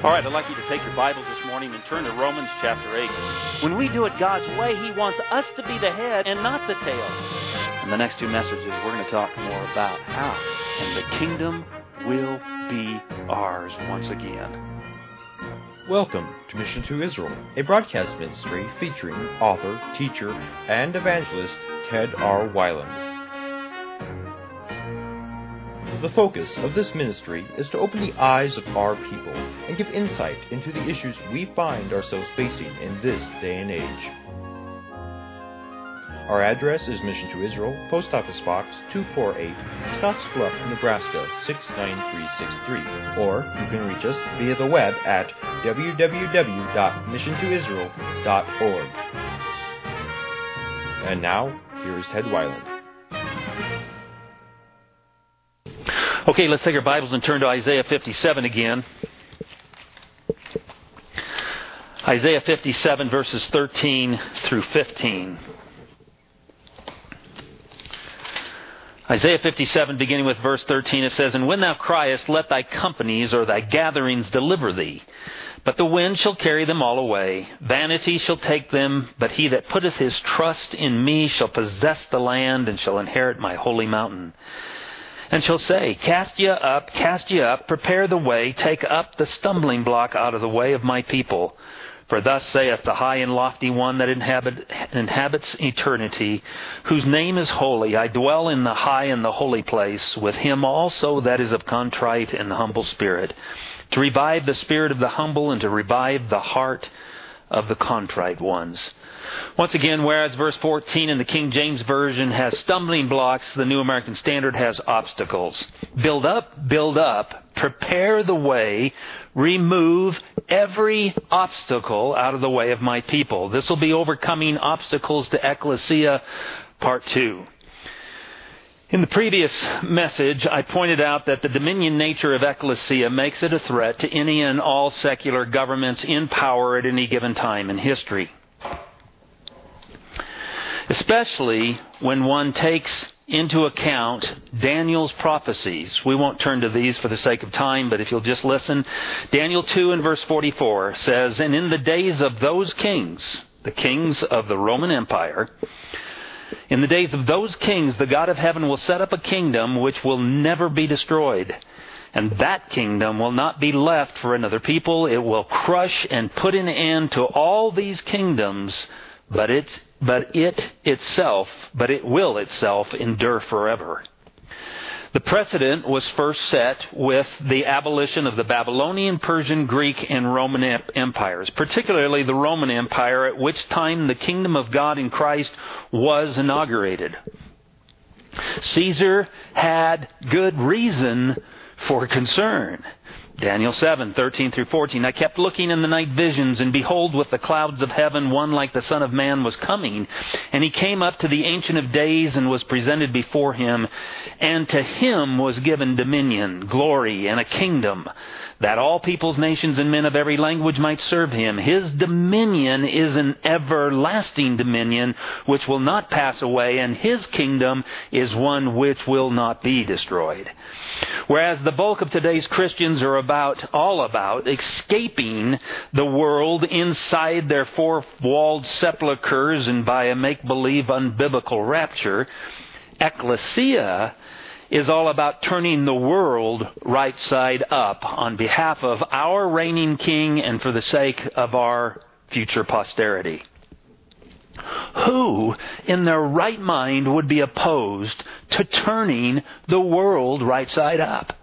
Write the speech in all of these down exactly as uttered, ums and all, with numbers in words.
All right, I'd like you to take your Bibles this morning and turn to Romans chapter eight. When we do it God's way, He wants us to be the head and not the tail. In the next two messages, we're going to talk more about how, and the kingdom will be ours once again. Welcome to Mission to Israel, a broadcast ministry featuring author, teacher, and evangelist Ted R. Weiland. The focus of this ministry is to open the eyes of our people and give insight into the issues we find ourselves facing in this day and age. Our address is Mission to Israel, Post Office Box two forty-eight, Scottsbluff, Nebraska six nine three six three, or you can reach us via the web at w w w dot mission to israel dot org. And now, here is Ted Weiland. Okay, let's take our Bibles and turn to Isaiah fifty-seven again. Isaiah fifty-seven, verses thirteen through fifteen. Isaiah fifty-seven, beginning with verse thirteen, it says, "And when thou criest, let thy companies or thy gatherings deliver thee. But the wind shall carry them all away. Vanity shall take them, but he that putteth his trust in me shall possess the land and shall inherit my holy mountain. And shall say, Cast ye up, cast ye up, prepare the way, take up the stumbling block out of the way of my people. For thus saith the high and lofty one that inhabit, inhabits eternity, whose name is holy. I dwell in the high and the holy place, with him also that is of contrite and humble spirit, to revive the spirit of the humble and to revive the heart of the contrite ones." Once again, whereas verse fourteen in the King James Version has stumbling blocks, the New American Standard has obstacles. Build up, build up, prepare the way, remove every obstacle out of the way of my people. This will be overcoming obstacles to ecclesia, part two. In the previous message, I pointed out that the dominion nature of ecclesia makes it a threat to any and all secular governments in power at any given time in history. Especially when one takes into account Daniel's prophecies. We won't turn to these for the sake of time, but if you'll just listen. Daniel two and verse forty-four says, "And in the days of those kings," the kings of the Roman Empire, "in the days of those kings, the God of heaven will set up a kingdom which will never be destroyed. And that kingdom will not be left for another people. It will crush and put an end to all these kingdoms, but it's But it itself, but it will itself endure forever." The precedent was first set with the abolition of the Babylonian, Persian, Greek, and Roman empires, particularly the Roman Empire, at which time the kingdom of God in Christ was inaugurated. Caesar had good reason for concern. Daniel seven, thirteen through fourteen, "I kept looking in the night visions, and behold, with the clouds of heaven, one like the Son of Man was coming. And he came up to the Ancient of Days and was presented before him. And to him was given dominion, glory, and a kingdom, that all peoples, nations, and men of every language might serve him. His dominion is an everlasting dominion, which will not pass away, and his kingdom is one which will not be destroyed." Whereas the bulk of today's Christians are about, all about, escaping the world inside their four-walled sepulchres and by a make-believe unbiblical rapture, ecclesia is all about turning the world right side up on behalf of our reigning king and for the sake of our future posterity. Who in their right mind would be opposed to turning the world right side up?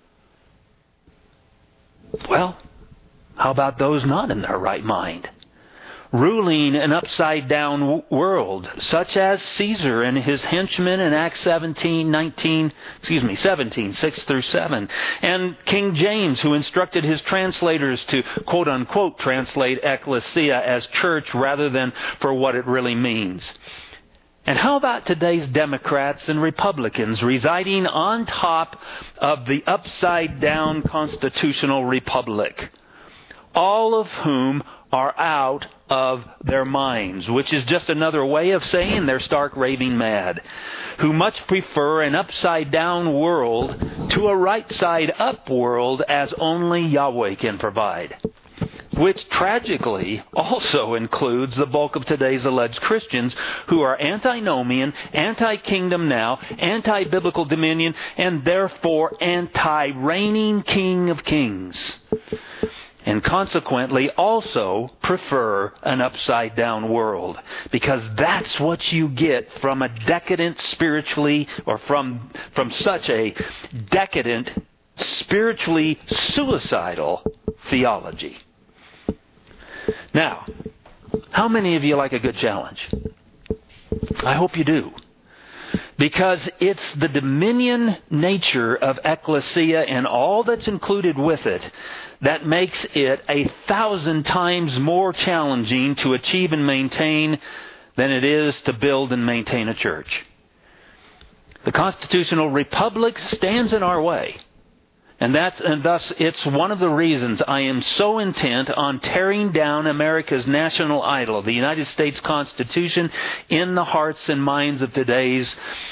Well, how about those not in their right mind? Ruling an upside-down world, such as Caesar and his henchmen in Acts seventeen, nineteen, excuse me, seventeen, six through seven, and King James, who instructed his translators to quote-unquote translate ecclesia as church rather than for what it really means. And how about today's Democrats and Republicans residing on top of the upside-down constitutional republic, all of whom are out of their minds, which is just another way of saying they're stark raving mad, who much prefer an upside-down world to a right-side-up world as only Yahweh can provide. Which tragically also includes the bulk of today's alleged Christians who are antinomian, anti-kingdom now, anti-biblical dominion, and therefore anti-reigning King of Kings. And consequently also prefer an upside-down world. Because that's what you get from a decadent spiritually, or from, from such a decadent, spiritually suicidal theology. Now, how many of you like a good challenge? I hope you do. Because it's the dominion nature of ecclesia and all that's included with it that makes it a thousand times more challenging to achieve and maintain than it is to build and maintain a church. The constitutional republic stands in our way. And that's, and thus it's one of the reasons I am so intent on tearing down America's national idol, the United States Constitution, in the hearts and minds of today's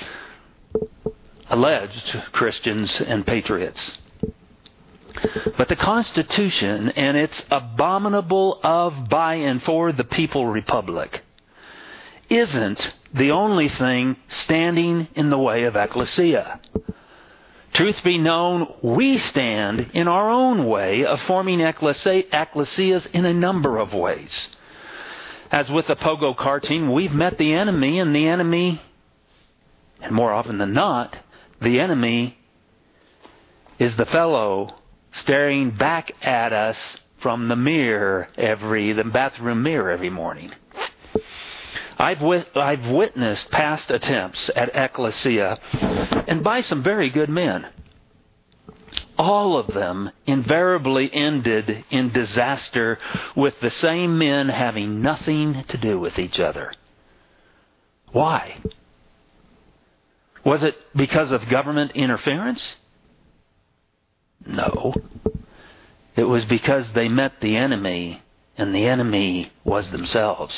alleged Christians and patriots. But the Constitution and its abominable of, by, and for the people republic isn't the only thing standing in the way of ecclesia. Truth be known, we stand in our own way of forming ecclesias in a number of ways. As with the Pogo cartoon, we've met the enemy, and the enemy, and more often than not, the enemy is the fellow staring back at us from the mirror every, the bathroom mirror every morning. I've wit- I've witnessed past attempts at ecclesia, and by some very good men. All of them invariably ended in disaster, with the same men having nothing to do with each other. Why? Was it because of government interference? No. It was because they met the enemy, and the enemy was themselves.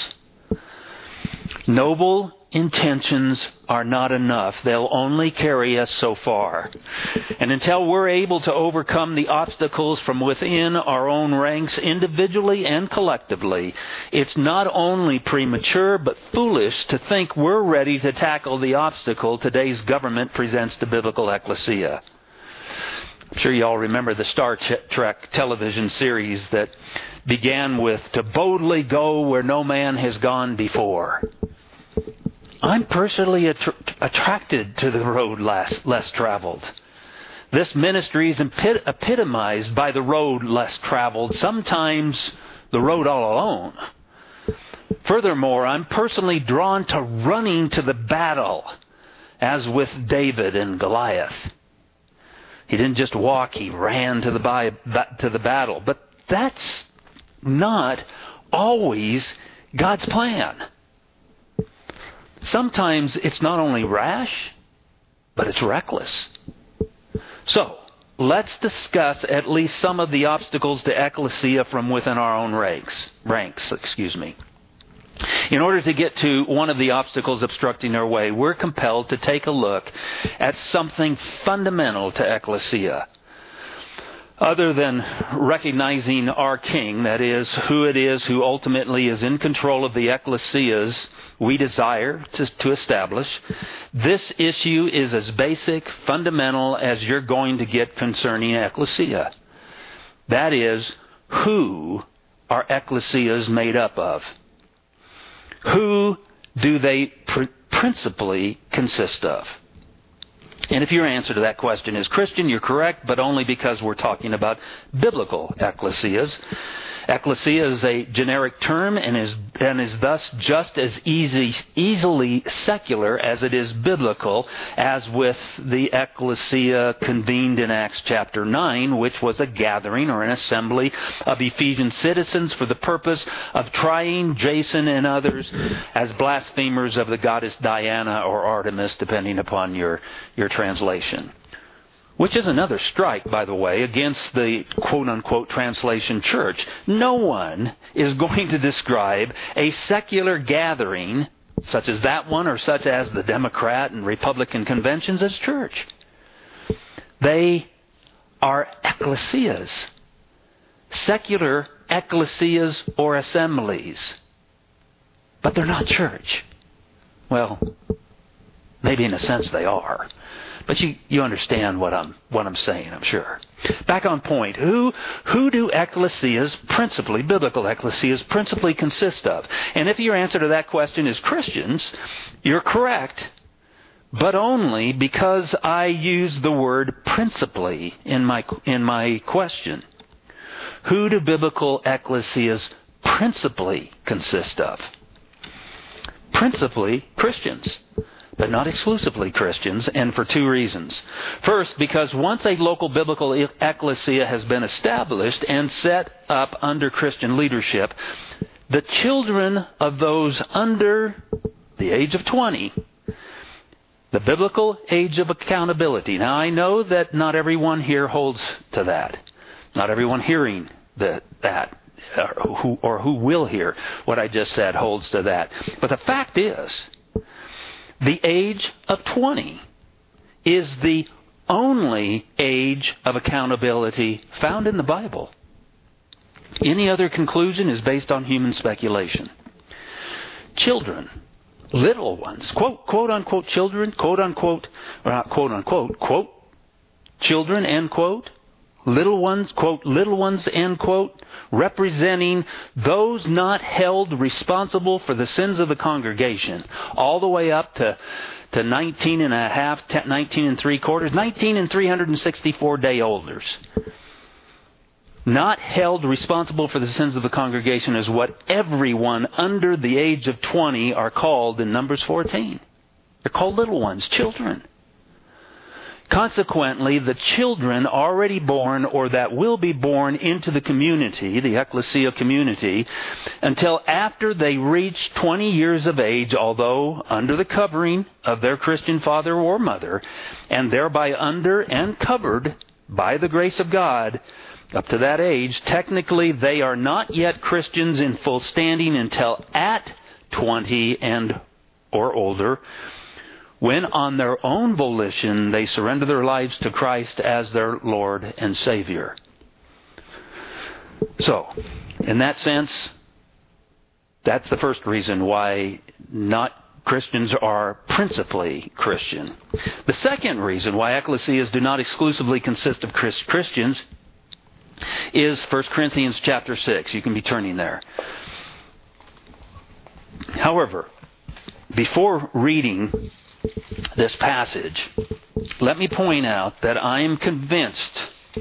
Noble intentions are not enough. They'll only carry us so far. And until we're able to overcome the obstacles from within our own ranks, individually and collectively, it's not only premature but foolish to think we're ready to tackle the obstacle today's government presents to biblical ecclesia. I'm sure you all remember the Star Trek television series that began with, "To boldly go where no man has gone before." I'm personally att- attracted to the road less, less traveled. This ministry is epit- epitomized by the road less traveled, sometimes the road all alone. Furthermore, I'm personally drawn to running to the battle, as with David and Goliath. He didn't just walk, he ran to the, bi- to the battle. But that's not always God's plan. Sometimes it's not only rash, but it's reckless. So, let's discuss at least some of the obstacles to ecclesia from within our own ranks. Ranks, excuse me. In order to get to one of the obstacles obstructing our way, we're compelled to take a look at something fundamental to ecclesia. Other than recognizing our King, that is, who it is who ultimately is in control of the ecclesias we desire to, to establish, this issue is as basic, fundamental as you're going to get concerning ecclesia. That is, who are ecclesias made up of? Who do they pr- principally consist of? And if your answer to that question is Christian, you're correct, but only because we're talking about biblical ecclesias. Ecclesia is a generic term and is and is thus just as easy, easily secular as it is biblical, as with the ecclesia convened in Acts chapter nine, which was a gathering or an assembly of Ephesian citizens for the purpose of trying Jason and others as blasphemers of the goddess Diana or Artemis, depending upon your, your translation. Which is another strike, by the way, against the quote-unquote translation church. No one is going to describe a secular gathering, such as that one or such as the Democrat and Republican conventions, as church. They are ecclesias. Secular ecclesias or assemblies. But they're not church. Well, maybe in a sense they are. But you, you understand what I'm what I'm saying, I'm sure. Back on point, who who do ecclesias principally, biblical ecclesias, principally consist of? And if your answer to that question is Christians, you're correct, but only because I use the word principally in my in my question. Who do biblical ecclesias principally consist of? Principally Christians. But not exclusively Christians, and for two reasons. First, because once a local biblical ecclesia has been established and set up under Christian leadership, the children of those under the age of twenty, the biblical age of accountability. Now, I know that not everyone here holds to that. Not everyone hearing the, that, or who, or who will hear what I just said holds to that. But the fact is, the age of twenty is the only age of accountability found in the Bible. Any other conclusion is based on human speculation. Children, little ones, quote, quote unquote children, quote unquote, or not quote unquote, quote, children, end quote, little ones, quote, little ones, end quote, representing those not held responsible for the sins of the congregation, all the way up to, to nineteen and a half, nineteen and three quarters, nineteen and three hundred sixty-four day olders. Not held responsible for the sins of the congregation is what everyone under the age of twenty are called in Numbers fourteen. They're called little ones, children. Consequently, the children already born or that will be born into the community, the ecclesia community, until after they reach twenty years of age, although under the covering of their Christian father or mother, and thereby under and covered by the grace of God, up to that age, technically they are not yet Christians in full standing until at twenty and or older, when on their own volition they surrender their lives to Christ as their Lord and Savior. So, in that sense, that's the first reason why not Christians are principally Christian. The second reason why ecclesias do not exclusively consist of Christians is First Corinthians chapter six. You can be turning there. However, before reading this passage, let me point out that I am convinced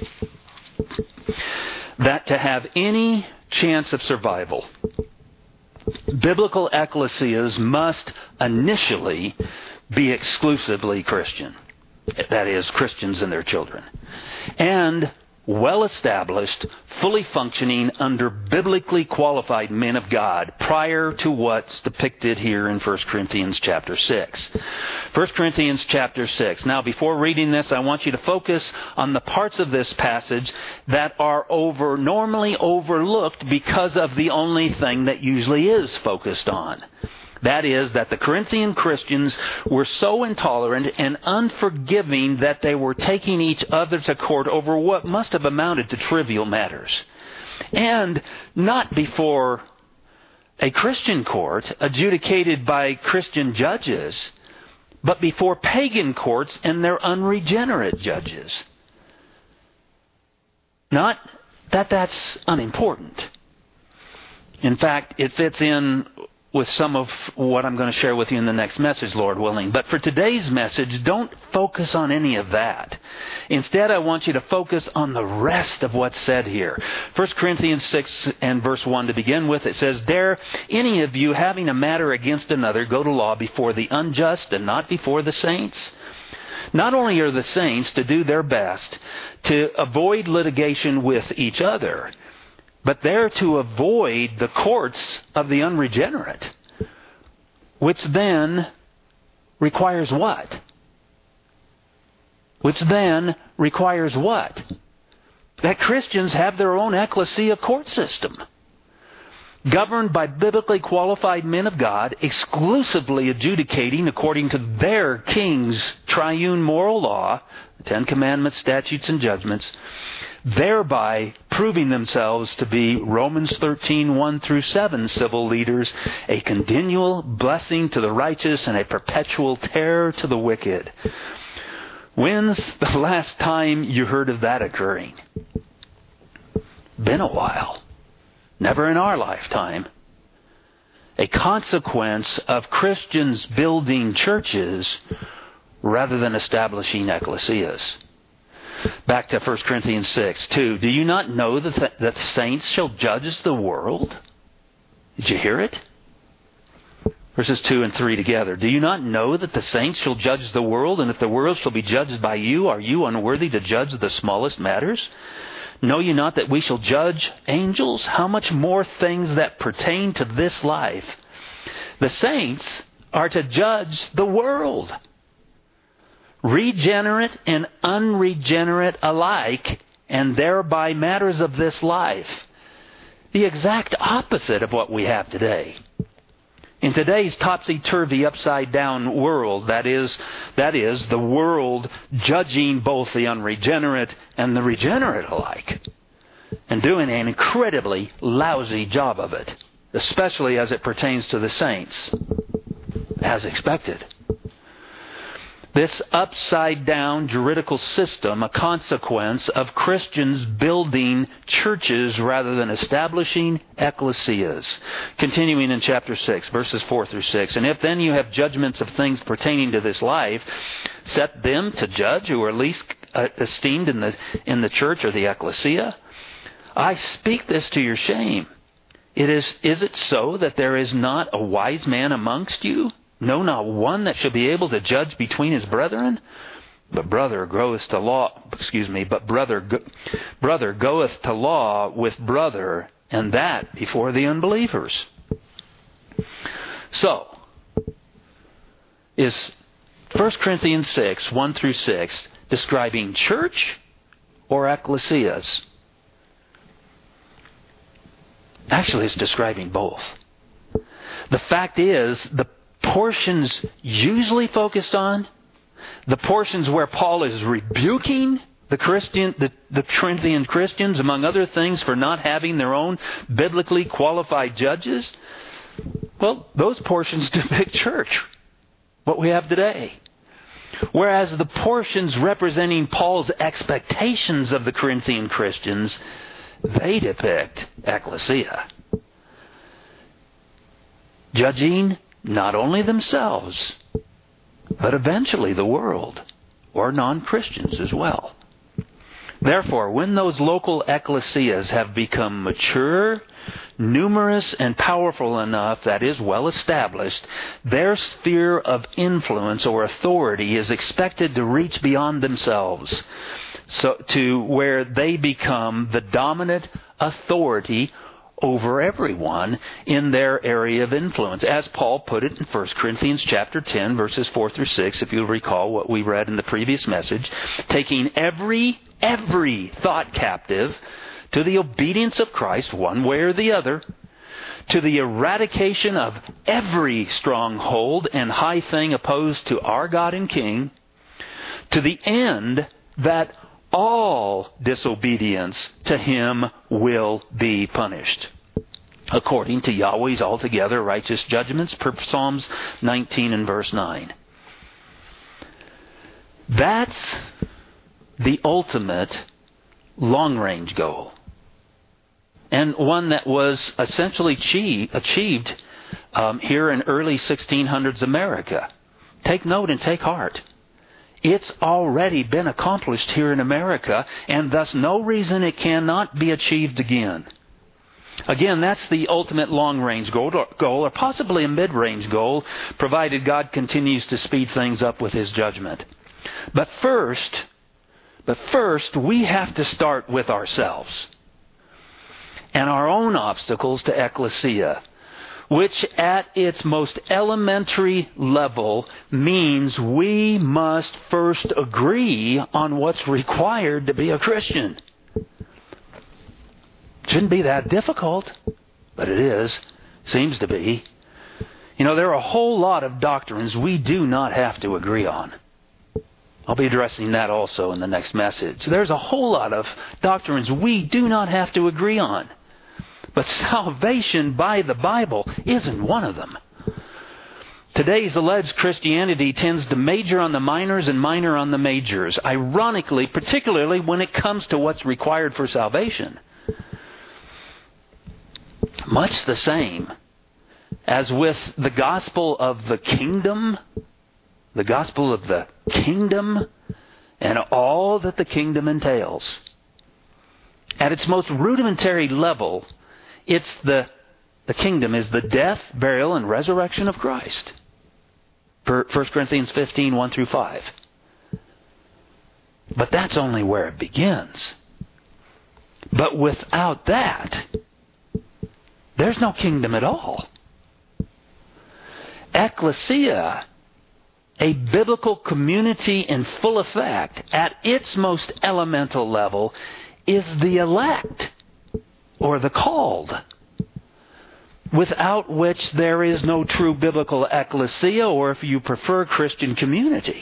that to have any chance of survival, biblical ecclesias must initially be exclusively Christian. That is, Christians and their children. And well-established, fully functioning under biblically qualified men of God prior to what's depicted here in First Corinthians chapter six. First Corinthians chapter six. Now, before reading this, I want you to focus on the parts of this passage that are over normally overlooked because of the only thing that usually is focused on. That is, that the Corinthian Christians were so intolerant and unforgiving that they were taking each other to court over what must have amounted to trivial matters. And not before a Christian court adjudicated by Christian judges, but before pagan courts and their unregenerate judges. Not that that's unimportant. In fact, it fits in with some of what I'm going to share with you in the next message, Lord willing. But for today's message, don't focus on any of that. Instead, I want you to focus on the rest of what's said here. First Corinthians six and verse one to begin with, it says, "Dare any of you having a matter against another go to law before the unjust and not before the saints? Not only are the saints to do their best to avoid litigation with each other, but they're to avoid the courts of the unregenerate, which then requires what? which then requires what? That Christians have their own ecclesia court system, governed by biblically qualified men of God, exclusively adjudicating according to their king's triune moral law, the Ten Commandments, statutes, and judgments, thereby proving themselves to be Romans thirteen, one through seven civil leaders, a continual blessing to the righteous and a perpetual terror to the wicked. When's the last time you heard of that occurring? Been a while. Never in our lifetime. A consequence of Christians building churches rather than establishing ecclesias. Back to First Corinthians six, two. Do you not know that the, that the saints shall judge the world? Did you hear it? Verses two and three together. Do you not know that the saints shall judge the world? And if the world shall be judged by you, are you unworthy to judge the smallest matters? Know you not that we shall judge angels? How much more things that pertain to this life? The saints are to judge the world. Regenerate and unregenerate alike, and thereby matters of this life. The exact opposite of what we have today. In today's topsy-turvy, upside-down world, that is, that is, the world judging both the unregenerate and the regenerate alike, and doing an incredibly lousy job of it, especially as it pertains to the saints, as expected. This upside-down juridical system, a consequence of Christians building churches rather than establishing ecclesias. Continuing in chapter six, verses four through six. And if then you have judgments of things pertaining to this life, set them to judge who are least esteemed in the, in the church or the ecclesia. I speak this to your shame. It is, is it so that there is not a wise man amongst you? No, not one that shall be able to judge between his brethren. But brother goeth to law. Excuse me. But brother, go, brother goeth to law with brother, and that before the unbelievers. So, is First Corinthians six, one through six, describing church or ecclesias? Actually, it's describing both. The fact is, the portions usually focused on, the portions where Paul is rebuking the Christian, the, the Corinthian Christians, among other things, for not having their own biblically qualified judges, well, those portions depict church, what we have today. Whereas the portions representing Paul's expectations of the Corinthian Christians, they depict ecclesia. Judging not only themselves, but eventually the world, or non-Christians as well. Therefore, when those local ecclesias have become mature, numerous, and powerful enough, that is, well established, their sphere of influence or authority is expected to reach beyond themselves, so to where they become the dominant authority over everyone in their area of influence. As Paul put it in First Corinthians chapter ten, verses four through six, if you'll recall what we read in the previous message, taking every, every thought captive to the obedience of Christ, one way or the other, to the eradication of every stronghold and high thing opposed to our God and King, to the end that all disobedience to Him will be punished, according to Yahweh's altogether righteous judgments, per Psalms nineteen and verse nine. That's the ultimate long-range goal, and one that was essentially achieved, achieved um, here in early sixteen hundreds America. Take note and take heart. It's already been accomplished here in America, and thus no reason it cannot be achieved again. Again, that's the ultimate long-range goal, or possibly a mid-range goal, provided God continues to speed things up with His judgment. But first, but first, we have to start with ourselves and our own obstacles to ecclesia. which at its most elementary level means we must first agree on what's required to be a Christian. Shouldn't be that difficult, but it is. Seems to be. You know, there are a whole lot of doctrines we do not have to agree on. I'll be addressing that also in the next message. There's a whole lot of doctrines we do not have to agree on. But salvation by the Bible isn't one of them. Today's alleged Christianity tends to major on the minors and minor on the majors. Ironically, particularly when it comes to what's required for salvation. Much the same as with the gospel of the kingdom, the gospel of the kingdom, and all that the kingdom entails. At its most rudimentary level, it's the, the kingdom is the death, burial, and resurrection of Christ. First Corinthians fifteen, one through five. But that's only where it begins. But without that, there's no kingdom at all. Ecclesia, a biblical community in full effect, at its most elemental level, is the elect, or the called, without which there is no true biblical ecclesia, or if you prefer, Christian community.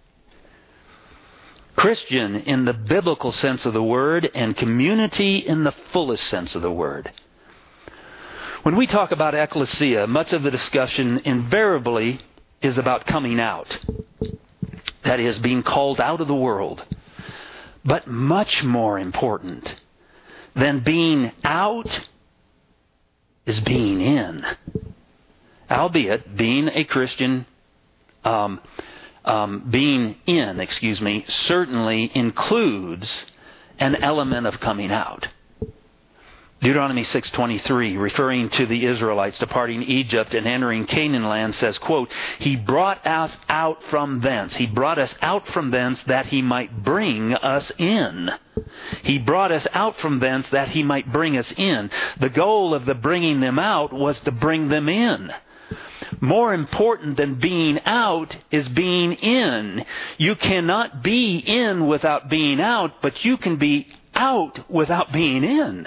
Christian in the biblical sense of the word, and community in the fullest sense of the word. When we talk about ecclesia, much of the discussion invariably is about coming out. That is, being called out of the world. But much more important than being out is being in. Albeit, being a Christian, um, um, being in, excuse me, certainly includes an element of coming out. Deuteronomy six twenty-three, referring to the Israelites departing Egypt and entering Canaan land, says, quote, He brought us out from thence. He brought us out from thence that He might bring us in. He brought us out from thence that He might bring us in. The goal of the bringing them out was to bring them in. More important than being out is being in. You cannot be in without being out, but you can be out without being in.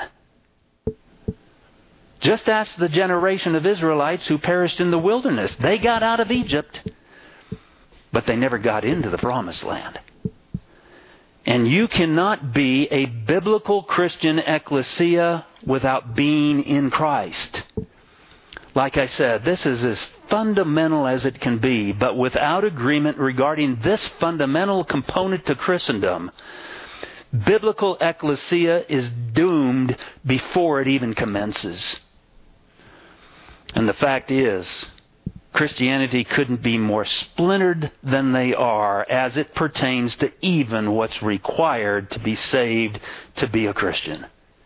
Just ask the generation of Israelites who perished in the wilderness. They got out of Egypt, but they never got into the promised land. And you cannot be a biblical Christian ecclesia without being in Christ. Like I said, this is as fundamental as it can be, but without agreement regarding this fundamental component to Christendom, biblical ecclesia is doomed before it even commences. And the fact is, Christianity couldn't be more splintered than they are as it pertains to even what's required to be saved to be a Christian.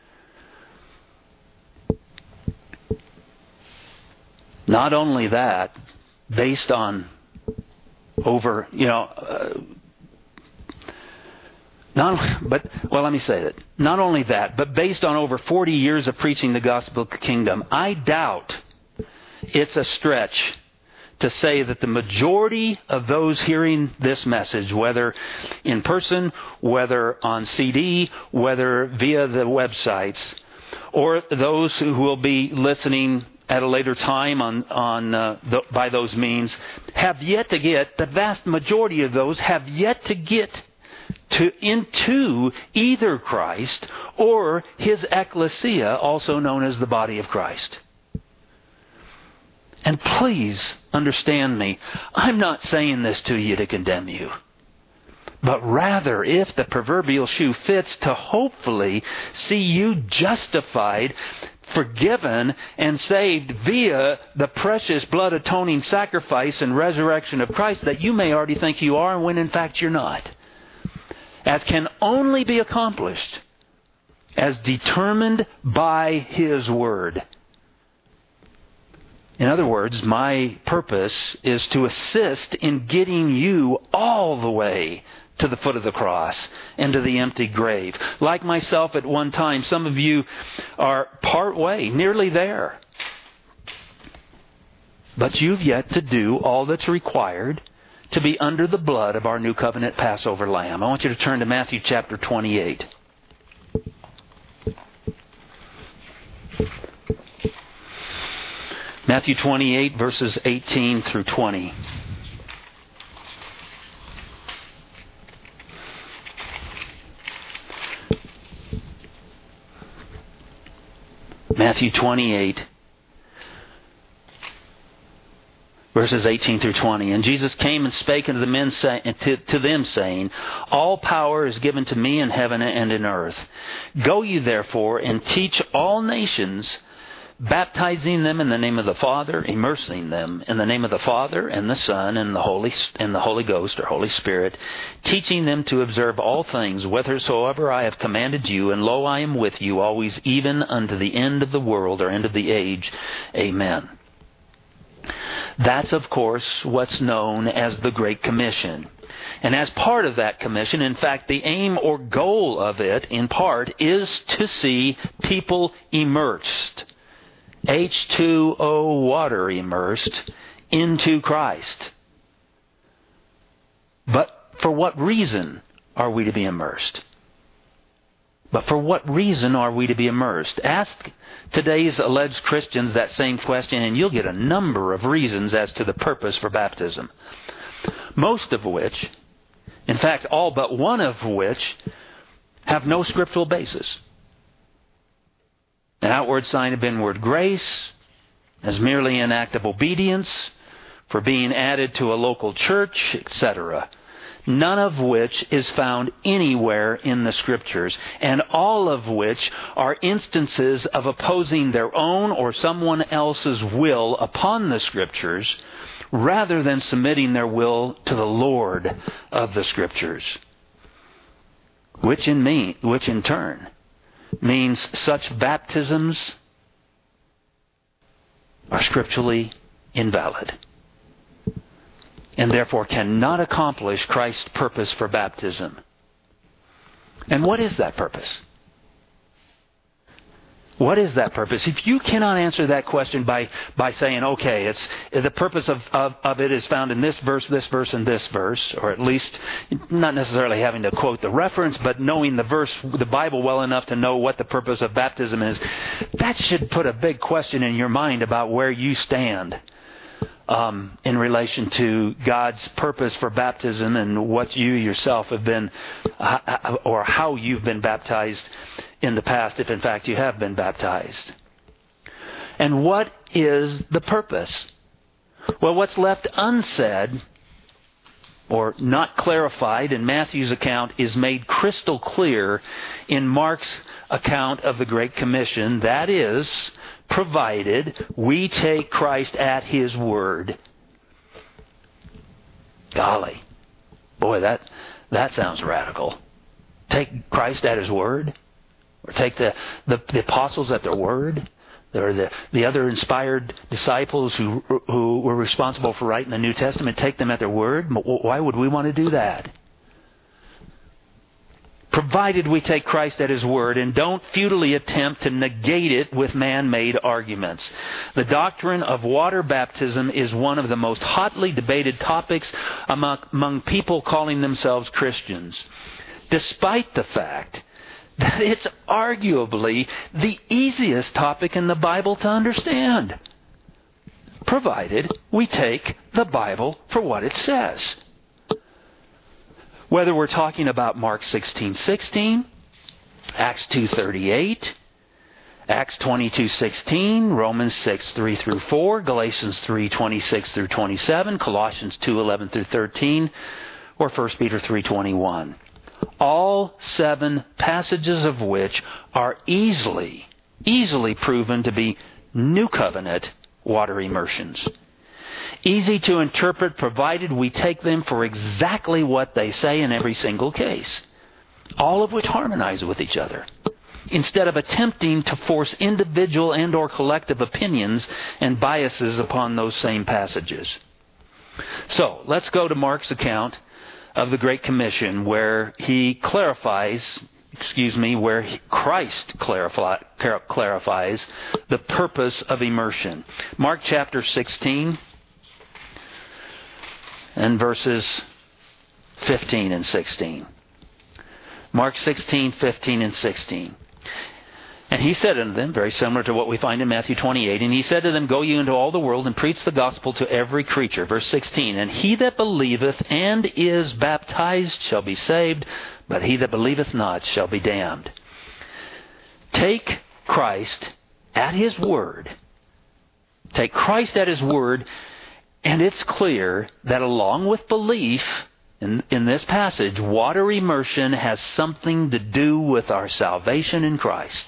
Not only that, based on over, you know, uh, Not, but, well, let me say that. Not only that, but based on over forty years of preaching the gospel of the kingdom, I doubt it's a stretch to say that the majority of those hearing this message, whether in person, whether on C D, whether via the websites, or those who will be listening at a later time on, on uh, the, by those means, have yet to get, the vast majority of those have yet to get to into either Christ or His ecclesia, also known as the body of Christ. And please understand me, I'm not saying this to you to condemn you, but rather, if the proverbial shoe fits, to hopefully see you justified, forgiven, and saved via the precious blood atoning sacrifice and resurrection of Christ that you may already think you are, when in fact you're not. As can only be accomplished as determined by His Word. In other words, my purpose is to assist in getting you all the way to the foot of the cross and to the empty grave. Like myself at one time, some of you are part way, nearly there. But you've yet to do all that's required to be under the blood of our new covenant Passover lamb. I want you to turn to Matthew chapter twenty-eight. Matthew twenty-eight, verses eighteen through twenty. Matthew twenty-eight, verses eighteen through twenty. And Jesus came and spake unto the men, say, to, to them, saying, All power is given to me in heaven and in earth. Go ye therefore and teach all nations, baptizing them in the name of the Father, immersing them in the name of the Father and the Son and the Holy and the Holy Ghost or Holy Spirit, teaching them to observe all things whethersoever I have commanded you, and lo, I am with you always, even unto the end of the world or end of the age. Amen. That's, of course, what's known as the Great Commission. And as part of that commission, in fact, the aim or goal of it, in part, is to see people immersed, H two O water immersed, into Christ. But for what reason are we to be immersed? But for what reason are we to be immersed? Ask today's alleged Christians that same question, and you'll get a number of reasons as to the purpose for baptism. Most of which, in fact, all but one of which, have no scriptural basis. An outward sign of inward grace, as merely an act of obedience, for being added to a local church, et cetera. None of which is found anywhere in the Scriptures, and all of which are instances of opposing their own or someone else's will upon the Scriptures, rather than submitting their will to the Lord of the Scriptures. Which in me, which in turn means such baptisms are scripturally invalid, and therefore cannot accomplish Christ's purpose for baptism. And what is that purpose? What is that purpose? If you cannot answer that question by, by saying, okay, it's the purpose of, of, of it is found in this verse, this verse, and this verse, or at least not necessarily having to quote the reference, but knowing the verse, the Bible well enough to know what the purpose of baptism is, that should put a big question in your mind about where you stand um, in relation to God's purpose for baptism and what you yourself have been, uh, or how you've been baptized in the past, if in fact you have been baptized. And what is the purpose? Well, what's left unsaid or not clarified in Matthew's account is made crystal clear in Mark's account of the Great Commission. That is, provided we take Christ at His word. Golly, boy, that that sounds radical. Take Christ at His word? Or take the, the, the apostles at their word, or the, the other inspired disciples who who were responsible for writing the New Testament, take them at their word? Why would we want to do that? Provided we take Christ at His word and don't futilely attempt to negate it with man-made arguments. The doctrine of water baptism is one of the most hotly debated topics among, among people calling themselves Christians, despite the fact that it's arguably the easiest topic in the Bible to understand, provided we take the Bible for what it says. Whether we're talking about Mark sixteen sixteen, Acts two thirty-eight, Acts twenty-two sixteen, Romans six three through four, Galatians three twenty-six through twenty-seven, Colossians two eleven through thirteen, or First Peter three twenty-one. All seven passages of which are easily, easily proven to be New Covenant water immersions. Easy to interpret, provided we take them for exactly what they say in every single case, all of which harmonize with each other, instead of attempting to force individual and or collective opinions and biases upon those same passages. So, let's go to Mark's account of the Great Commission, where he clarifies excuse me, where Christ clarify, clarifies the purpose of immersion. Mark chapter sixteen and verses fifteen and sixteen. Mark sixteen, fifteen, and sixteen. And he said unto them, very similar to what we find in Matthew twenty-eight, and he said to them, Go ye into all the world and preach the gospel to every creature. Verse sixteen, And he that believeth and is baptized shall be saved, but he that believeth not shall be damned. Take Christ at His word. Take Christ at His word, and it's clear that along with belief, in, in this passage, water immersion has something to do with our salvation in Christ.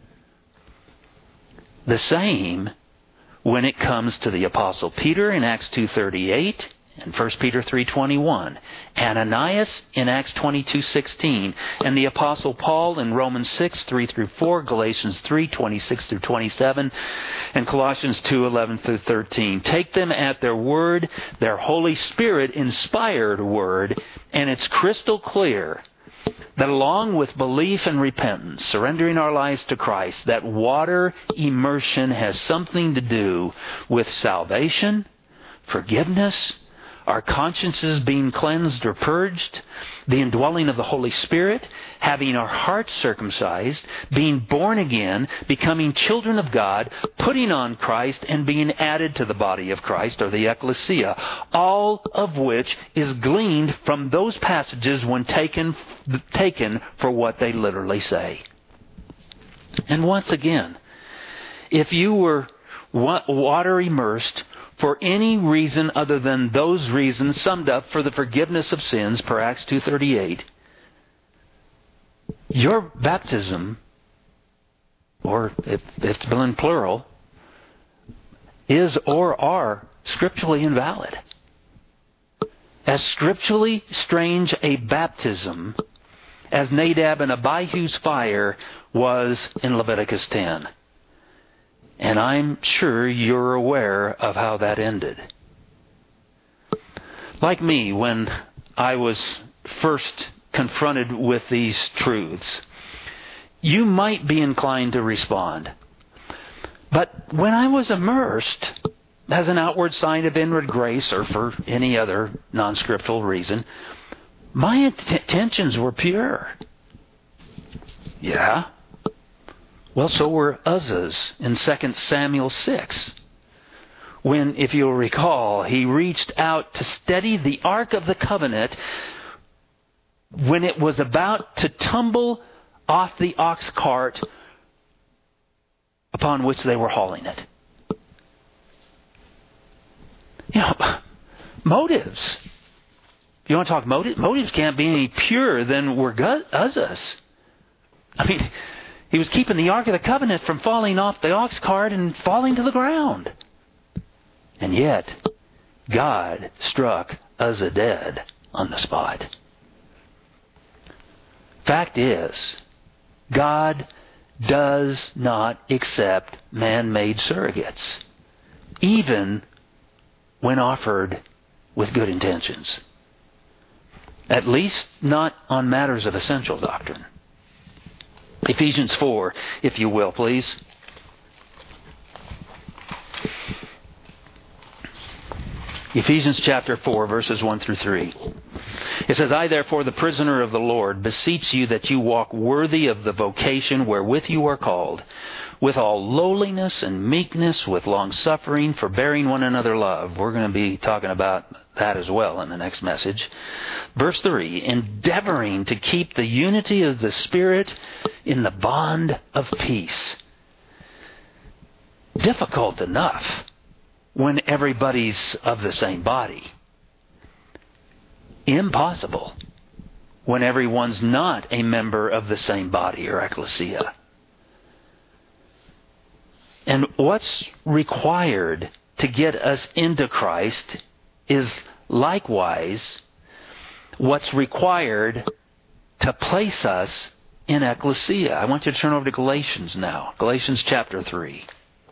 The same when it comes to the Apostle Peter in Acts two thirty-eight and First Peter three twenty-one, Ananias in Acts twenty-two sixteen, and the Apostle Paul in Romans six three through four, Galatians three twenty-six through twenty-seven, and Colossians two eleven through thirteen. Take them at their word, their Holy Spirit inspired word, and it's crystal clear that along with belief and repentance, surrendering our lives to Christ, that water immersion has something to do with salvation, forgiveness, our consciences being cleansed or purged, the indwelling of the Holy Spirit, having our hearts circumcised, being born again, becoming children of God, putting on Christ, and being added to the body of Christ, or the ecclesia, all of which is gleaned from those passages when taken, taken for what they literally say. And once again, if you were water immersed for any reason other than those reasons summed up for the forgiveness of sins per Acts two thirty-eight, your baptism, or if it's been plural, is or are scripturally invalid. As scripturally strange a baptism as Nadab and Abihu's fire was in Leviticus ten. And I'm sure you're aware of how that ended. Like me, when I was first confronted with these truths, you might be inclined to respond. But when I was immersed, as an outward sign of inward grace or for any other non-scriptural reason, my intentions were pure. Yeah. Well, so were Uzzah's in Second Samuel six. When, if you'll recall, he reached out to steady the Ark of the Covenant when it was about to tumble off the ox cart upon which they were hauling it. You know, motives. You want to talk motives? Motives can't be any purer than were Uzzah's. I mean, he was keeping the Ark of the Covenant from falling off the ox cart and falling to the ground. And yet, God struck Uzzah dead on the spot. Fact is, God does not accept man-made surrogates, even when offered with good intentions. At least not on matters of essential doctrine. Ephesians four, if you will, please. Ephesians chapter four, verses one through three. It says, I therefore, the prisoner of the Lord, beseech you that you walk worthy of the vocation wherewith you are called, with all lowliness and meekness, with long-suffering, forbearing one another love. We're going to be talking about that as well in the next message. Verse three, endeavoring to keep the unity of the Spirit in the bond of peace. Difficult enough when everybody's of the same body. Impossible when everyone's not a member of the same body or ecclesia. And what's required to get us into Christ is likewise what's required to place us in ecclesia. I want you to turn over to Galatians now. Galatians chapter three.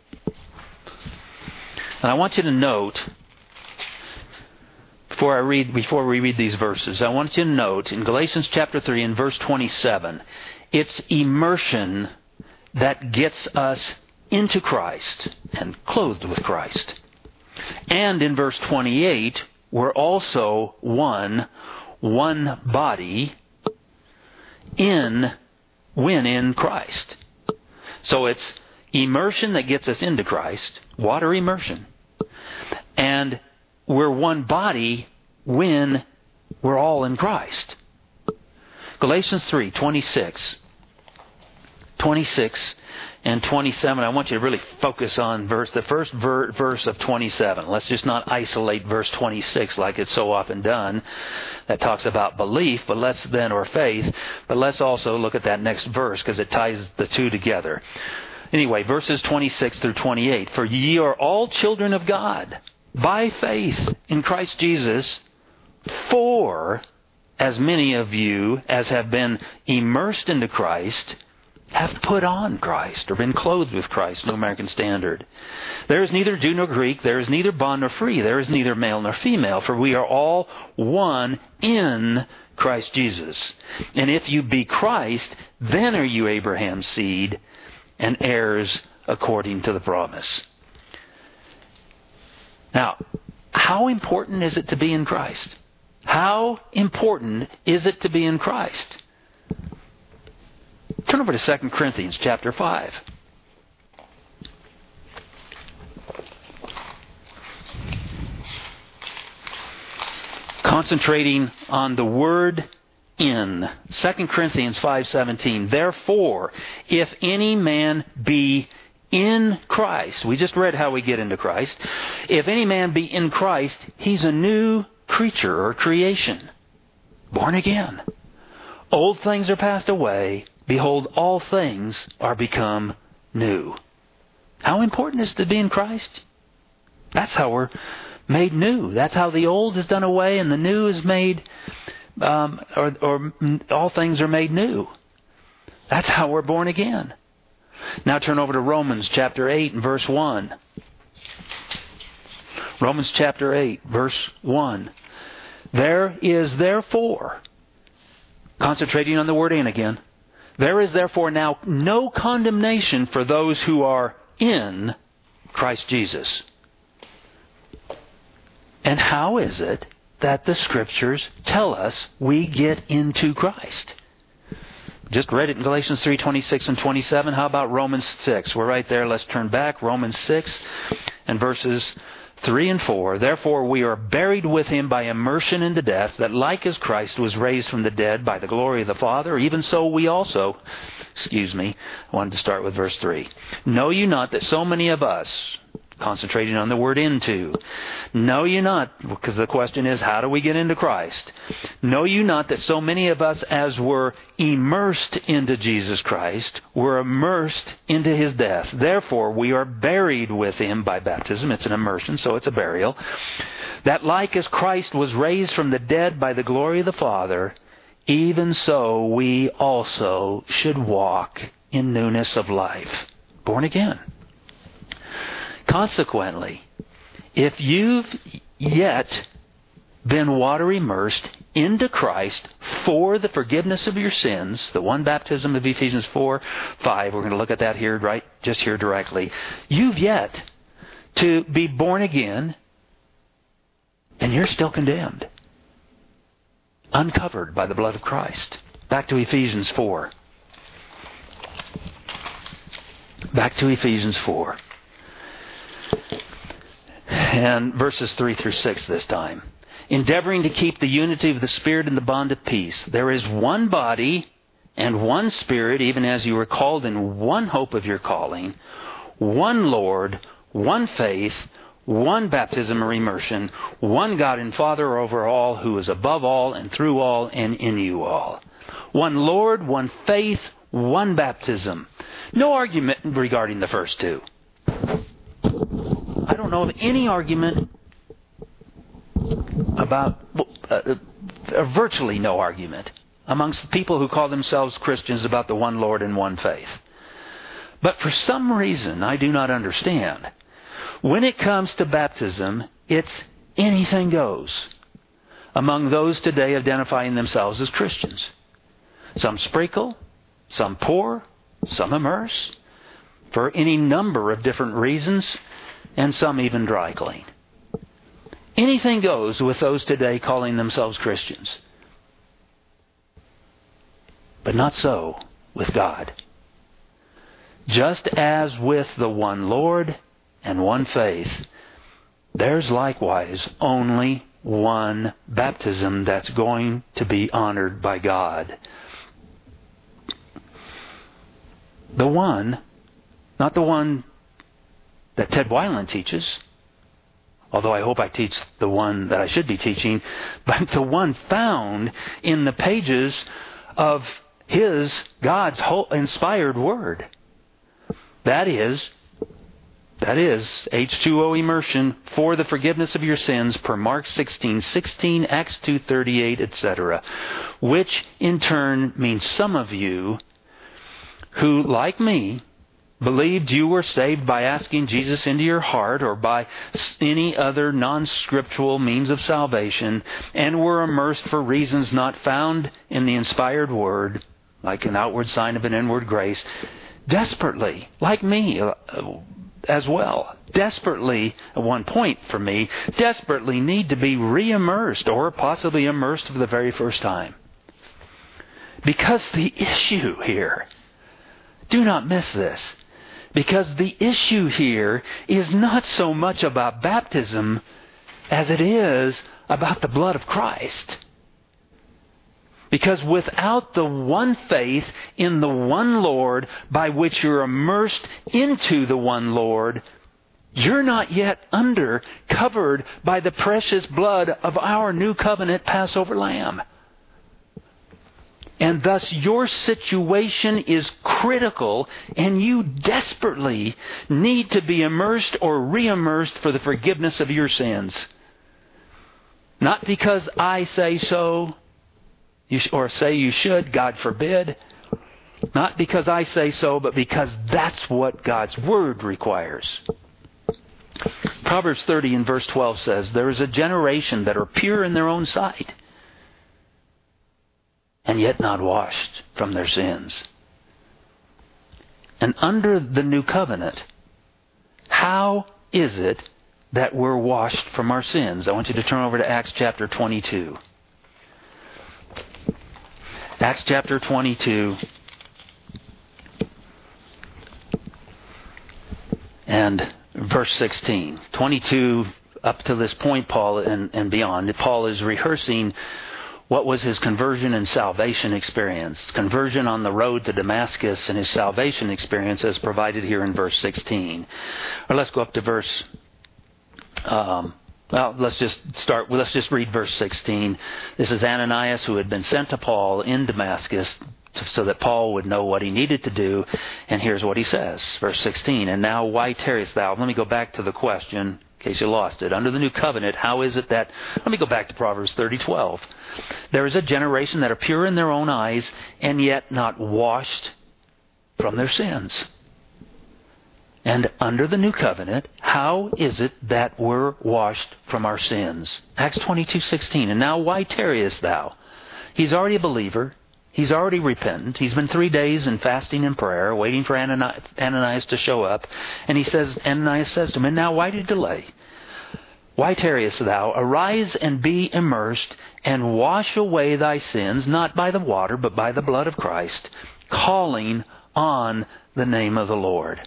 And I want you to note, before I read, before we read these verses, I want you to note in Galatians chapter three and verse twenty-seven, It's immersion that gets us into Christ and clothed with Christ. And in verse twenty-eight, we're also one, one body in, when in Christ. So it's immersion that gets us into Christ, water immersion. And we're one body when we're all in Christ. Galatians three, twenty-six. twenty-six and twenty-seven. I want you to really focus on verse the first ver- verse of twenty-seven. Let's just not isolate verse twenty-six like it's so often done. That talks about belief, but let's then, or faith, but let's also look at that next verse because it ties the two together. Anyway, verses twenty-six through twenty-eight. For ye are all children of God by faith in Christ Jesus, for as many of you as have been immersed into Christ have put on Christ, or been clothed with Christ, New American Standard. There is neither Jew nor Greek, there is neither bond nor free, there is neither male nor female, for we are all one in Christ Jesus. And if you be Christ, then are you Abraham's seed and heirs according to the promise. Now, how important is it to be in Christ? How important is it to be in Christ? Turn over to Second Corinthians chapter five. Concentrating on the word in. Second Corinthians five seventeen. Therefore, if any man be in Christ. We just read how we get into Christ. If any man be in Christ, he's a new creature or creation. Born again. Old things are passed away. Behold, all things are become new. How important is it to be in Christ? That's how we're made new. That's how the old is done away and the new is made, um, or, or all things are made new. That's how we're born again. Now turn over to Romans chapter eight and verse one. Romans chapter eight, verse one. There is therefore, concentrating on the word in again, there is therefore now no condemnation for those who are in Christ Jesus. And how is it that the Scriptures tell us we get into Christ? Just read it in Galatians three, twenty-six and twenty-seven. How about Romans six? We're right there. Let's turn back. Romans six and verses three and four. Therefore we are buried with him by immersion into death, that like as Christ was raised from the dead by the glory of the Father, even so we also, excuse me, I wanted to start with verse three. Know you not that so many of us, concentrating on the word into, know you not, because the question is, how do we get into Christ? Know you not that so many of us as were immersed into Jesus Christ, were immersed into his death. Therefore, we are buried with him by baptism. It's an immersion, so it's a burial. That like as Christ was raised from the dead by the glory of the Father, even so we also should walk in newness of life. Born again. Consequently, if you've yet been water immersed into Christ for the forgiveness of your sins, the one baptism of Ephesians four, five, we're going to look at that here, right, just here directly. You've yet to be born again, and you're still condemned. Uncovered by the blood of Christ. Back to Ephesians four. Back to Ephesians four. And verses three through six this time. Endeavoring to keep the unity of the Spirit in the bond of peace. There is one body and one Spirit, even as you were called in one hope of your calling, one Lord, one faith, one baptism or immersion, one God and Father over all, who is above all and through all and in you all. One Lord, one faith, one baptism. No argument regarding the first two. I don't know of any argument about, uh, uh, virtually no argument amongst people who call themselves Christians about the one Lord and one faith. But for some reason I do not understand, when it comes to baptism, it's anything goes among those today identifying themselves as Christians. Some sprinkle, some pour, some immerse, for any number of different reasons, and some even dry clean. Anything goes with those today calling themselves Christians. But not so with God. Just as with the one Lord and one faith, there's likewise only one baptism that's going to be honored by God. The one, not the one that Ted Weiland teaches, although I hope I teach the one that I should be teaching, but the one found in the pages of His, God's whole inspired Word. That is, that is H two O immersion for the forgiveness of your sins per Mark sixteen sixteen, Acts two thirty-eight, et cetera, which in turn means some of you who, like me, believed you were saved by asking Jesus into your heart or by any other non-scriptural means of salvation and were immersed for reasons not found in the inspired Word, like an outward sign of an inward grace, desperately, like me uh, as well, desperately, at one point for me, desperately need to be re-immersed or possibly immersed for the very first time. Because the issue here, do not miss this, because the issue here is not so much about baptism as it is about the blood of Christ. Because without the one faith in the one Lord by which you're immersed into the one Lord, you're not yet under, covered by the precious blood of our new covenant Passover Lamb. And thus your situation is critical and you desperately need to be immersed or re-immersed for the forgiveness of your sins. Not because I say so, or say you should, God forbid. Not because I say so, but because that's what God's Word requires. Proverbs thirty and verse twelve says, there is a generation that are pure in their own sight, and yet not washed from their sins. And under the new covenant, how is it that we're washed from our sins? I want you to turn over to Acts chapter twenty-two. Acts chapter twenty-two. And verse sixteen. twenty-two, up to this point, Paul, and, and beyond, Paul is rehearsing what was his conversion and salvation experience. Conversion on the road to Damascus and his salvation experience as provided here in verse sixteen. Or let's go up to verse... Um, well, let's just start. Let's just read verse sixteen. This is Ananias who had been sent to Paul in Damascus to, so that Paul would know what he needed to do. And here's what he says. Verse sixteen. And now why tarriest thou? Let me go back to the question in case you lost it. Under the new covenant, how is it that... Let me go back to Proverbs thirty twelve. There is a generation that are pure in their own eyes and yet not washed from their sins. And under the new covenant, how is it that we're washed from our sins? Acts twenty-two sixteen. And now why tarriest thou? He's already a believer. He's already repentant. He's been three days in fasting and prayer, waiting for Ananias to show up. And he says, Ananias says to him, and now why do you delay? Why tarriest thou? Arise and be immersed, and wash away thy sins, not by the water, but by the blood of Christ, calling on the name of the Lord.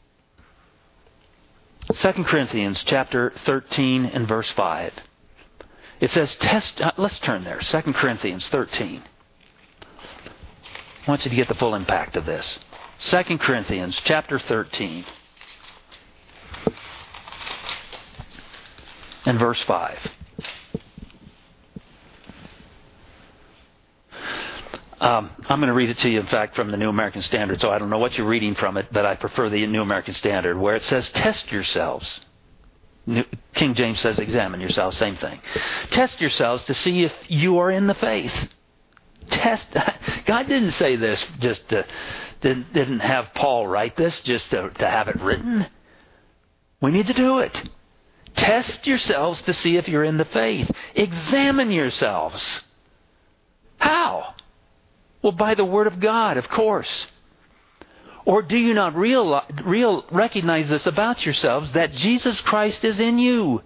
Second Corinthians chapter thirteen and verse five. It says, test, uh, let's turn there. Second Corinthians thirteen. I want you to get the full impact of this. Second Corinthians chapter thirteen and verse five. Um, I'm going to read it to you, in fact, from the New American Standard, so I don't know what you're reading from it, but I prefer the New American Standard, where it says, test yourselves. New, King James says, examine yourselves, same thing. Test yourselves to see if you are in the faith. Test. God didn't say this just to, didn't, didn't have Paul write this just to, to have it written. We need to do it. Test yourselves to see if you're in the faith. Examine yourselves. How? Well, by the Word of God, of course. Or do you not real, real, recognize this about yourselves, that Jesus Christ is in you?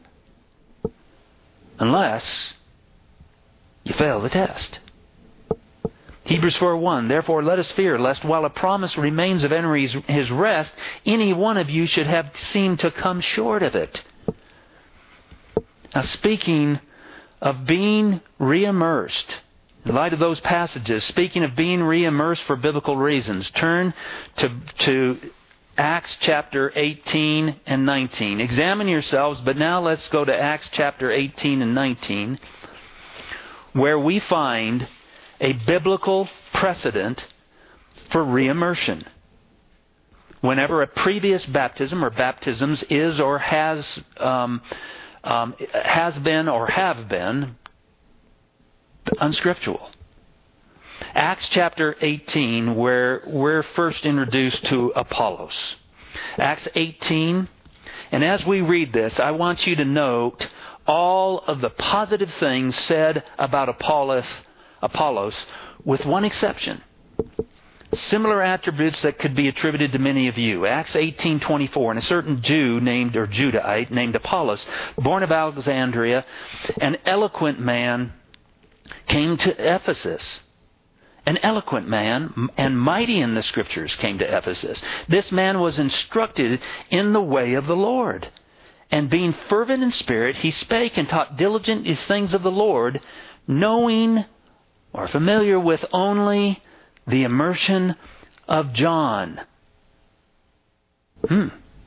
Unless you fail the test. Hebrews four one, therefore let us fear, lest while a promise remains of entering His rest, any one of you should have seemed to come short of it. Now, speaking of being re-immersed, in light of those passages, speaking of being re-immersed for biblical reasons, turn to, to Acts chapter eighteen and nineteen. Examine yourselves, but now let's go to Acts chapter eighteen and nineteen, where we find a biblical precedent for re-immersion. Whenever a previous baptism or baptisms is or has um, um, has been or have been unscriptural. Acts chapter eighteen, where we're first introduced to Apollos. Acts eighteen, and as we read this, I want you to note all of the positive things said about Apollos, Apollos, with one exception. Similar attributes that could be attributed to many of you. Acts eighteen twenty-four, and a certain Jew named, or Judahite, named Apollos, born of Alexandria, an eloquent man, came to Ephesus. An eloquent man and mighty in the Scriptures came to Ephesus. This man was instructed in the way of the Lord. And being fervent in spirit, he spake and taught diligently things of the Lord, knowing or familiar with only the immersion of John. Hmm.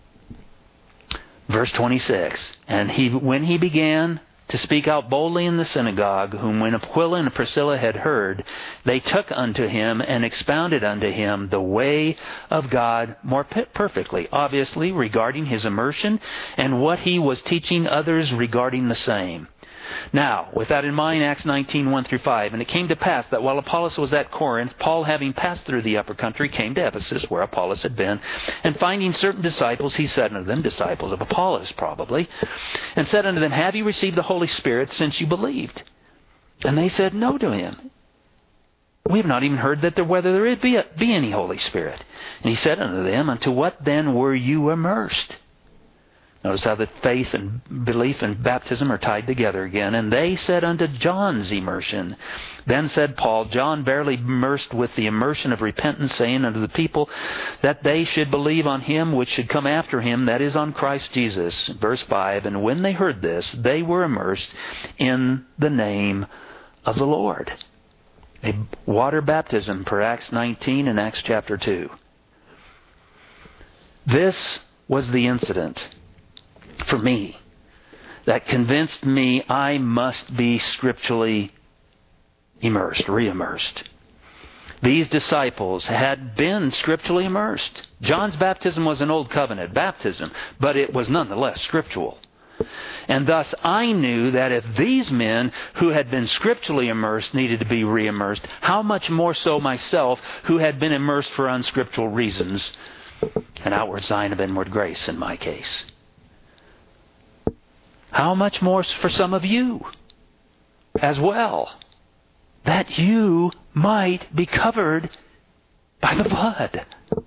Verse twenty-six. And he, when he began to speak out boldly in the synagogue, whom when Aquila and Priscilla had heard, they took unto him and expounded unto him the way of God more perfectly, obviously regarding his immersion and what he was teaching others regarding the same. Now, with that in mind, Acts nineteen, one through five, and it came to pass that while Apollos was at Corinth, Paul, having passed through the upper country, came to Ephesus, where Apollos had been, and finding certain disciples, he said unto them, disciples of Apollos probably, and said unto them, have you received the Holy Spirit since you believed? And they said no to him. We have not even heard that there, whether there be, a, be any Holy Spirit. And he said unto them, unto what then were you immersed? Notice how that faith and belief and baptism are tied together again. And they said unto John's immersion. Then said Paul, John verily immersed with the immersion of repentance, saying unto the people that they should believe on him which should come after him, that is, on Christ Jesus. Verse five, and when they heard this, they were immersed in the name of the Lord. A water baptism per Acts nineteen and Acts chapter two. This was the incident for me that convinced me I must be scripturally immersed, re-immersed. These disciples had been scripturally immersed. John's baptism was an old covenant baptism, but it was nonetheless scriptural. And thus I knew that if these men who had been scripturally immersed needed to be re-immersed, how much more so myself who had been immersed for unscriptural reasons, an outward sign of inward grace in my case. How much more for some of you as well, that you might be covered by the blood.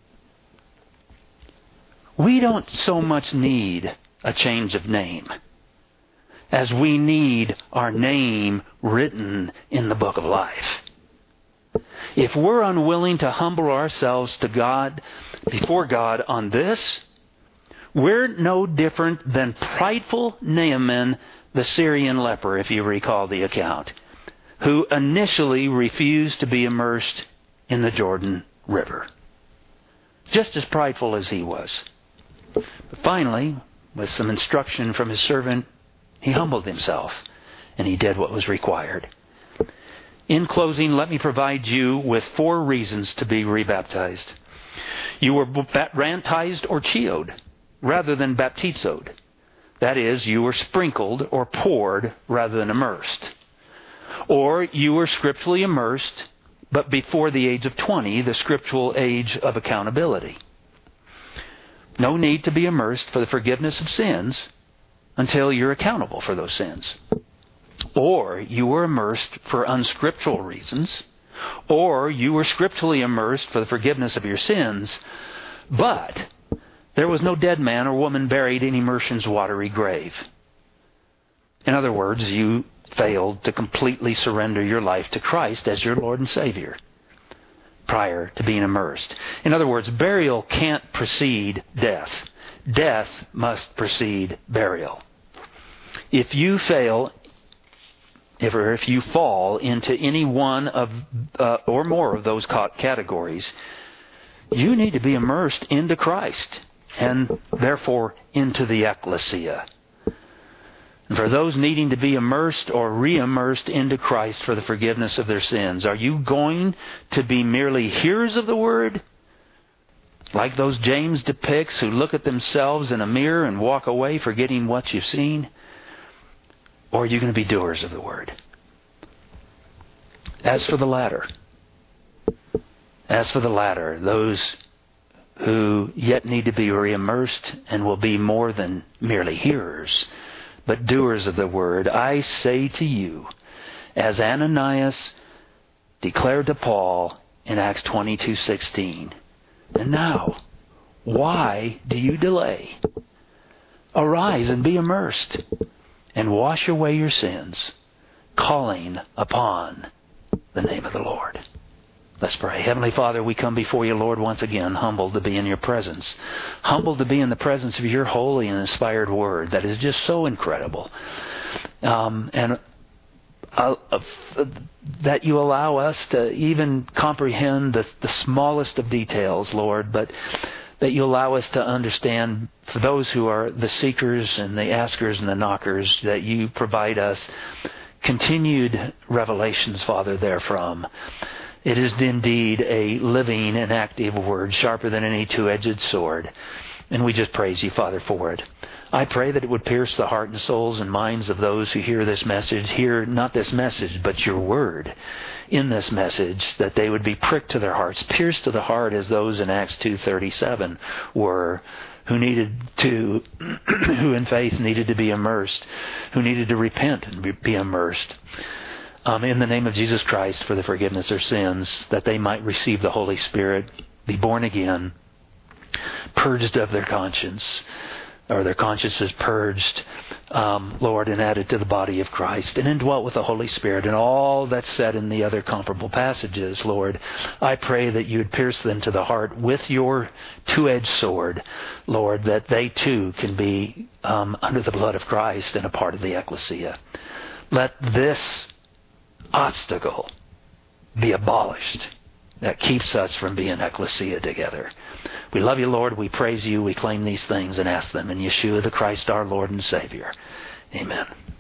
We don't so much need a change of name as we need our name written in the book of life. If we're unwilling to humble ourselves to God, before God on this, we're no different than prideful Naaman, the Syrian leper, if you recall the account, who initially refused to be immersed in the Jordan River. Just as prideful as he was. But finally, with some instruction from his servant, he humbled himself and he did what was required. In closing, let me provide you with four reasons to be rebaptized. You were baptized or chioed, rather than baptizoed. That is, you were sprinkled or poured rather than immersed. Or you were scripturally immersed, but before the age of twenty, the scriptural age of accountability. No need to be immersed for the forgiveness of sins until you're accountable for those sins. Or you were immersed for unscriptural reasons, or you were scripturally immersed for the forgiveness of your sins, but there was no dead man or woman buried in immersion's watery grave. In other words, you failed to completely surrender your life to Christ as your Lord and Savior prior to being immersed. In other words, burial can't precede death. Death must precede burial. If you fail, if or if you fall into any one of uh, or more of those categories, you need to be immersed into Christ and therefore into the ecclesia. And for those needing to be immersed or re-immersed into Christ for the forgiveness of their sins, are you going to be merely hearers of the Word, like those James depicts who look at themselves in a mirror and walk away forgetting what you've seen? Or are you going to be doers of the Word? As for the latter, as for the latter, those who yet need to be re-immersed and will be more than merely hearers, but doers of the Word, I say to you, as Ananias declared to Paul in Acts twenty-two sixteen, and now, why do you delay? Arise and be immersed, and wash away your sins, calling upon the name of the Lord. Let's pray. Heavenly Father, we come before you, Lord, once again, humbled to be in your presence. Humbled to be in the presence of your holy and inspired Word that is just so incredible. Um, and uh, uh, that you allow us to even comprehend the, the smallest of details, Lord, but that you allow us to understand, for those who are the seekers and the askers and the knockers, that you provide us continued revelations, Father, therefrom. It is indeed a living and active Word, sharper than any two-edged sword. And we just praise you, Father, for it. I pray that it would pierce the heart and souls and minds of those who hear this message, hear not this message, but your Word in this message, that they would be pricked to their hearts, pierced to the heart as those in Acts two thirty-seven were, who needed to, who in faith needed to be immersed, who needed to repent and be immersed. Um, in the name of Jesus Christ for the forgiveness of their sins, that they might receive the Holy Spirit, be born again, purged of their conscience, or their consciences purged, um, Lord, and added to the body of Christ, and indwelt with the Holy Spirit, and all that's said in the other comparable passages, Lord. I pray that you would pierce them to the heart with your two-edged sword, Lord, that they too can be um, under the blood of Christ and a part of the ecclesia. Let this obstacle be abolished that keeps us from being ecclesia together. We love you, Lord. We praise you. We claim these things and ask them in Yeshua the Christ, our Lord and Savior. Amen.